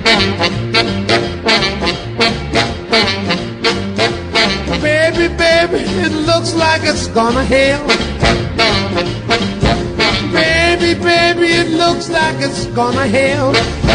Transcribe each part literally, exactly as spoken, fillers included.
Baby, baby, it looks like it's gonna hail. Baby, baby, it looks like it's gonna hail.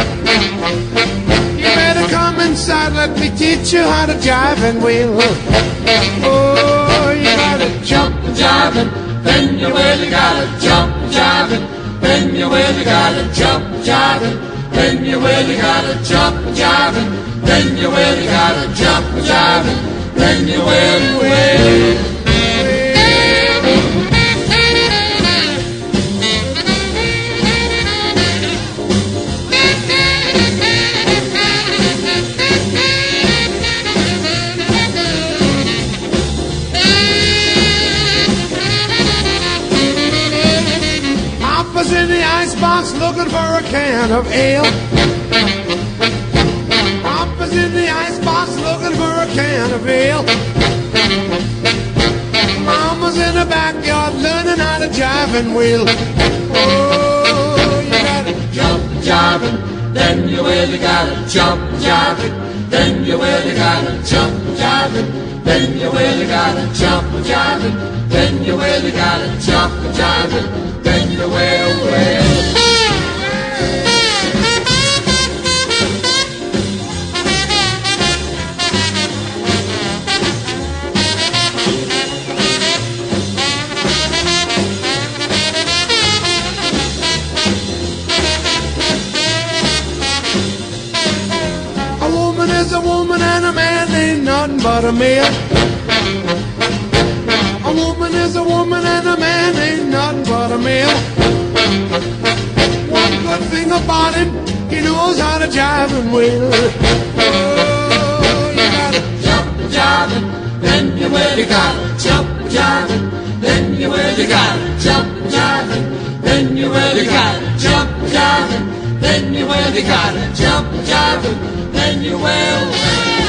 You better come inside, let me teach you how to jive and wheel. Oh, you gotta jump and jive and then you really gotta jump and jive and then you really gotta jump and jive and then you really gotta jump and jive and then you really gotta jump and jive and then you will wait. Papa's in the icebox looking for a can of ale. Papa's in the icebox looking for a can of ale. Mama's in the backyard learning how to jive and wheel. Oh, you gotta jump and jive and then you really gotta jump and jive and then you really gotta jump and jive and then you really gotta jump and jive and then you really gotta jump and jive and then you will, will. A woman is a woman and a man ain't nothing but a male. A woman is a woman and a man ain't nothing but a male. One good thing about him, he knows how to jive and wheel. Oh, you gotta jump and jive and then you really gotta jump and jive and then you really gotta jump and jive and then you really gotta jump and jive and then you really gotta jump and jive and then you will.